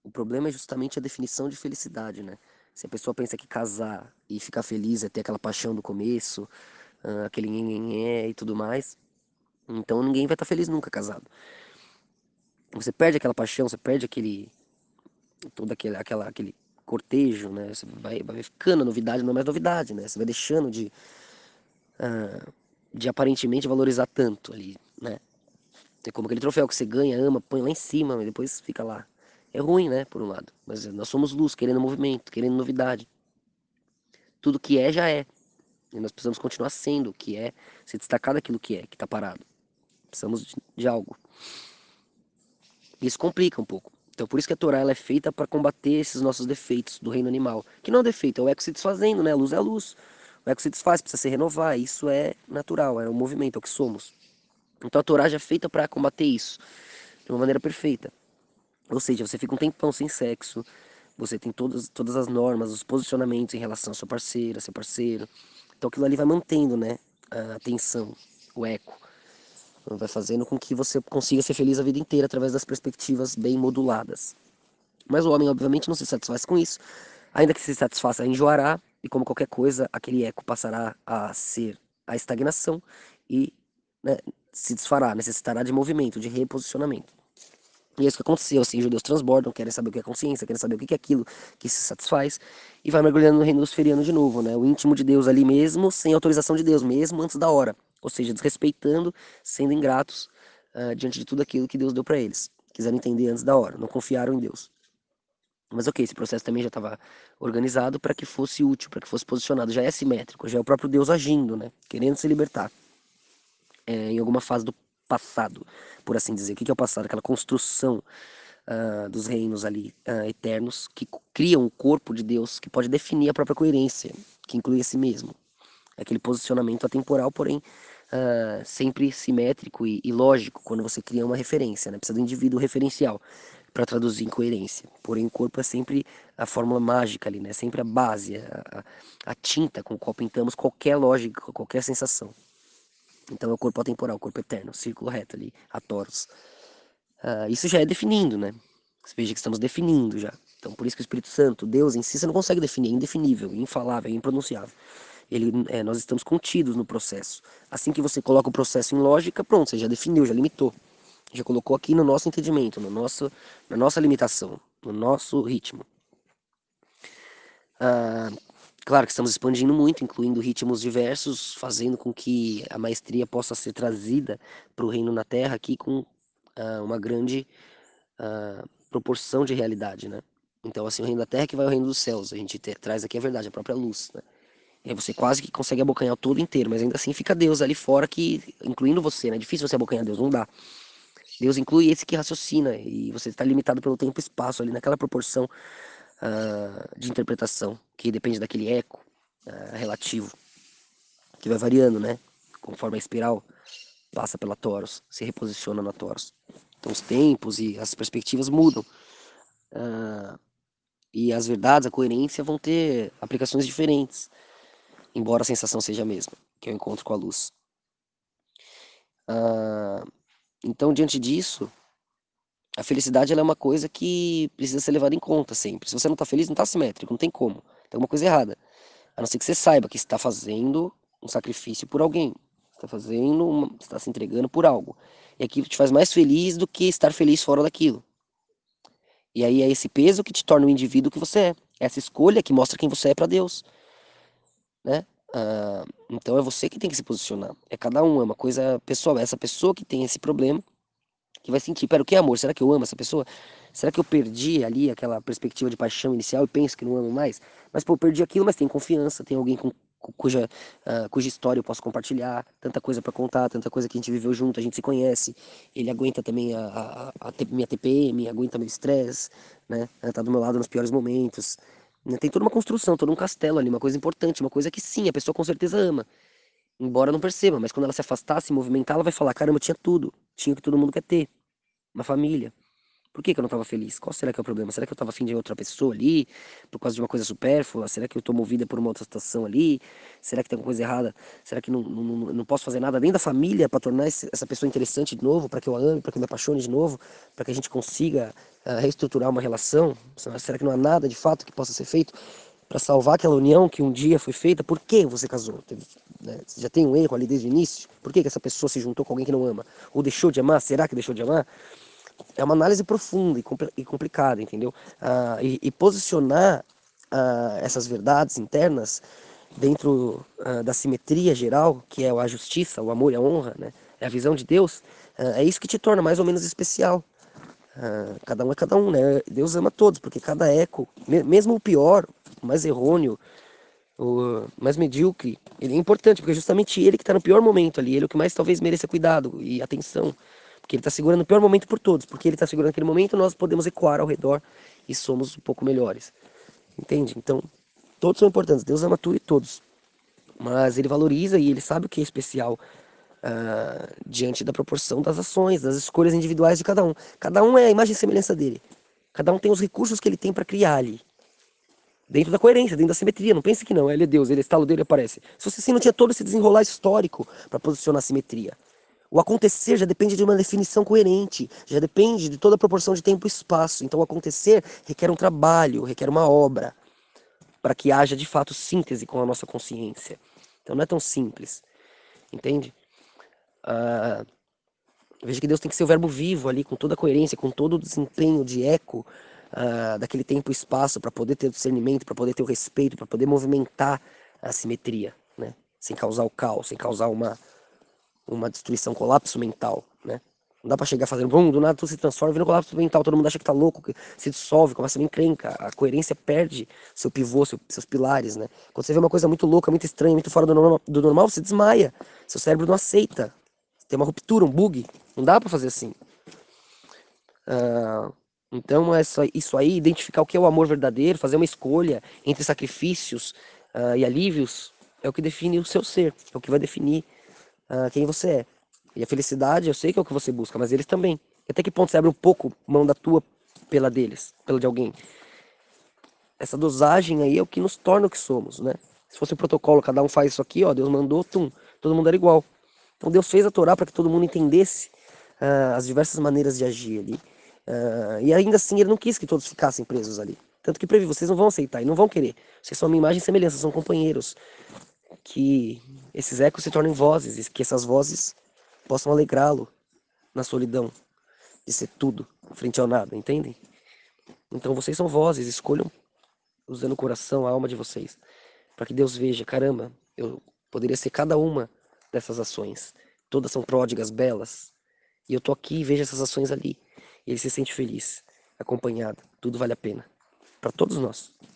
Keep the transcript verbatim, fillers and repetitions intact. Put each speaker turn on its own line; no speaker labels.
O problema é justamente a definição de felicidade, né? Se a pessoa pensa que casar e ficar feliz é ter aquela paixão do começo, ah, aquele nhenhenhé e tudo mais, então ninguém vai estar feliz nunca casado. Você perde aquela paixão, você perde aquele, todo aquele, aquela, aquele cortejo, né? Você vai, vai ficando, a novidade não é mais novidade, né? Você vai deixando de, de aparentemente valorizar tanto ali, né? É como aquele troféu que você ganha, ama, põe lá em cima, mas depois fica lá. É ruim, né, por um lado. Mas nós somos luz, querendo movimento, querendo novidade. Tudo que é, já é. E nós precisamos continuar sendo o que é, se destacar daquilo que é, que está parado. Precisamos de, de algo. Isso complica um pouco. Então, por isso que a Torá ela é feita para combater esses nossos defeitos do reino animal. Que não é um defeito, é o eco se desfazendo, né? A luz é a luz. O eco se desfaz, precisa se renovar. Isso é natural, é o movimento, é o que somos. Então, a Torá já é feita para combater isso de uma maneira perfeita. Ou seja, você fica um tempão sem sexo, você tem todas, todas as normas, os posicionamentos em relação à sua parceira, seu parceiro. Então, aquilo ali vai mantendo, né? A atenção, o eco. Vai fazendo com que você consiga ser feliz a vida inteira através das perspectivas bem moduladas. Mas o homem, obviamente, não se satisfaz com isso. Ainda que se satisfaça, enjoará, e como qualquer coisa, aquele eco passará a ser a estagnação e, né, se desfará, necessitará de movimento, de reposicionamento. E é isso que aconteceu, assim, judeus transbordam, querem saber o que é consciência, querem saber o que é aquilo que se satisfaz, e vai mergulhando no reino luciferiano de novo, né? O íntimo de Deus ali mesmo, sem autorização de Deus, mesmo antes da hora. Ou seja, desrespeitando, sendo ingratos uh, diante de tudo aquilo que Deus deu para eles. Quiseram entender antes da hora, não confiaram em Deus. Mas ok, esse processo também já estava organizado para que fosse útil, para que fosse posicionado. Já é simétrico, já é o próprio Deus agindo, né? Querendo se libertar é, em alguma fase do passado, por assim dizer. O que é o passado? Aquela construção uh, dos reinos ali uh, eternos que criam um corpo de Deus que pode definir a própria coerência, que inclui a si mesmo. Aquele posicionamento atemporal, porém uh, sempre simétrico e, e lógico quando você cria uma referência, né? Precisa do indivíduo referencial para traduzir em coerência. Porém, o corpo é sempre a fórmula mágica ali, né? Sempre a base, a, a, a tinta com a qual pintamos qualquer lógica, qualquer sensação. Então é o corpo atemporal, o corpo eterno, círculo reto ali, a toros. Ah, isso já é definindo, né? Você veja que estamos definindo já. Então, por isso que o Espírito Santo, Deus em si, você não consegue definir, é indefinível, infalável, impronunciável. Ele, é, nós estamos contidos no processo. Assim que você coloca o processo em lógica, pronto, você já definiu, já limitou. Já colocou aqui no nosso entendimento, no nosso, na nossa limitação, no nosso ritmo. Ah, claro que estamos expandindo muito, incluindo ritmos diversos, fazendo com que a maestria possa ser trazida para o reino na Terra aqui com ah, uma grande ah, proporção de realidade, né? Então, assim, o reino da terra é que vai ao reino dos céus. A gente te- traz aqui a verdade, a própria luz, né? E aí você quase que consegue abocanhar o todo inteiro, mas ainda assim fica Deus ali fora, que incluindo você, né? É difícil você abocanhar Deus, não dá. Deus inclui esse que raciocina, e você está limitado pelo tempo e espaço ali, naquela proporção ah, de interpretação, que depende daquele eco ah, relativo, que vai variando, né? Conforme a espiral passa pela Torus, se reposiciona na Torus. Então os tempos e as perspectivas mudam. Ah, e as verdades, a coerência vão ter aplicações diferentes, embora a sensação seja a mesma, que é o encontro com a luz. Ah, então, diante disso, a felicidade ela é uma coisa que precisa ser levada em conta sempre. Se você não está feliz, não está simétrico, não tem como. Tem alguma coisa errada. A não ser que você saiba que está fazendo um sacrifício por alguém. Está fazendo, uma, está se entregando por algo. E aquilo te faz mais feliz do que estar feliz fora daquilo. E aí é esse peso que te torna o indivíduo que você é. Essa escolha que mostra quem você é para Deus, né? Ah, então é você que tem que se posicionar. É cada um, é uma coisa pessoal. É essa pessoa que tem esse problema que vai sentir, pera, o que é amor? Será que eu amo essa pessoa? Será que eu perdi ali aquela perspectiva de paixão inicial e penso que não amo mais? Mas, pô, eu perdi aquilo, mas tem confiança, tem alguém com, cu- cuja, ah, cuja história eu posso compartilhar, tanta coisa pra contar, tanta coisa que a gente viveu junto, a gente se conhece. Ele aguenta também a, a, a T- minha T P M, aguenta meu estresse, né? Ela tá do meu lado nos piores momentos. Né? Tem toda uma construção, todo um castelo ali, uma coisa importante, uma coisa que sim, a pessoa com certeza ama. Embora não perceba, mas quando ela se afastar, se movimentar, ela vai falar, caramba, eu tinha tudo, tinha o que todo mundo quer ter, uma família, Por que que eu não estava feliz? Qual será que é o problema? Será que eu estava afim de outra pessoa ali, por causa de uma coisa supérflua? Será que eu estou movida por uma outra situação ali? Será que tem alguma coisa errada? Será que não, não, não não posso fazer nada dentro da família para tornar esse- essa pessoa interessante de novo, para que eu a ame, para que eu me apaixone de novo, para que a gente consiga ah, reestruturar uma relação? Será que não há nada de fato que possa ser feito para salvar aquela união que um dia foi feita? Por que você casou? Teve, né, você já tem um erro ali desde o início? Por que que essa pessoa se juntou com alguém que não ama? Ou deixou de amar? Será que deixou de amar? É uma análise profunda e, compl e complicada, entendeu? Ah, e, e posicionar ah, essas verdades internas dentro ah, da simetria geral, que é a justiça, o amor e a honra, né? É a visão de Deus. Ah, é isso que te torna mais ou menos especial. Ah, cada um é cada um, né? Deus ama todos, porque cada eco, me mesmo o pior, o mais errôneo, o mais medíocre, ele é importante, porque é justamente ele que está no pior momento ali, ele é o que mais talvez mereça cuidado e atenção, porque ele está segurando o pior momento por todos, porque ele está segurando aquele momento, nós podemos ecoar ao redor e somos um pouco melhores, entende? Então, todos são importantes, Deus ama tu e todos, mas ele valoriza e ele sabe o que é especial ah, diante da proporção das ações, das escolhas individuais de cada um. Cada um é a imagem e semelhança dele, cada um tem os recursos que ele tem para criar ali. Dentro da coerência, dentro da simetria. Não pense que não, ele é Deus, ele é estalo dele aparece. Se você assim não tinha todo esse desenrolar histórico para posicionar a simetria. O acontecer já depende de uma definição coerente, já depende de toda a proporção de tempo e espaço. Então, o acontecer requer um trabalho, requer uma obra, para que haja de fato síntese com a nossa consciência. Então, não é tão simples, entende? Ah, veja que Deus tem que ser o verbo vivo ali, com toda a coerência, com todo o desempenho de eco ah, daquele tempo e espaço, para poder ter o discernimento, para poder ter o respeito, para poder movimentar a simetria, né? Sem causar o caos, sem causar uma, uma destruição, colapso mental, né? Não dá pra chegar fazendo, bum, do nada tudo se transforma, vira um colapso mental, todo mundo acha que tá louco, que se dissolve, começa a vir encrenca, a coerência perde seu pivô, seu, seus pilares, né? Quando você vê uma coisa muito louca, muito estranha, muito fora do normal, do normal, você desmaia, seu cérebro não aceita, tem uma ruptura, um bug, não dá pra fazer assim. Ah, então, é só isso aí, identificar o que é o amor verdadeiro, fazer uma escolha entre sacrifícios ah, e alívios, é o que define o seu ser, é o que vai definir ah, quem você é. E a felicidade, eu sei que é o que você busca, mas eles também. E até que ponto você abre um pouco mão da tua pela deles, pela de alguém? Essa dosagem aí é o que nos torna o que somos, né? Se fosse o protocolo, cada um faz isso aqui, ó, Deus mandou, tum, todo mundo era igual. Então Deus fez a Torá para que todo mundo entendesse ah, as diversas maneiras de agir ali. Ah, e ainda assim ele não quis que todos ficassem presos ali. Tanto que previ, vocês não vão aceitar e não vão querer. Vocês são uma imagem e semelhança, são companheiros. Que esses ecos se tornem vozes e que essas vozes possam alegrá-lo na solidão de ser tudo frente ao nada, entendem? Então vocês são vozes, escolham usando o coração, a alma de vocês, para que Deus veja, caramba, eu poderia ser cada uma dessas ações. Todas são pródigas, belas, e eu tô aqui e vejo essas ações ali. E ele se sente feliz, acompanhado. Tudo vale a pena. Para todos nós.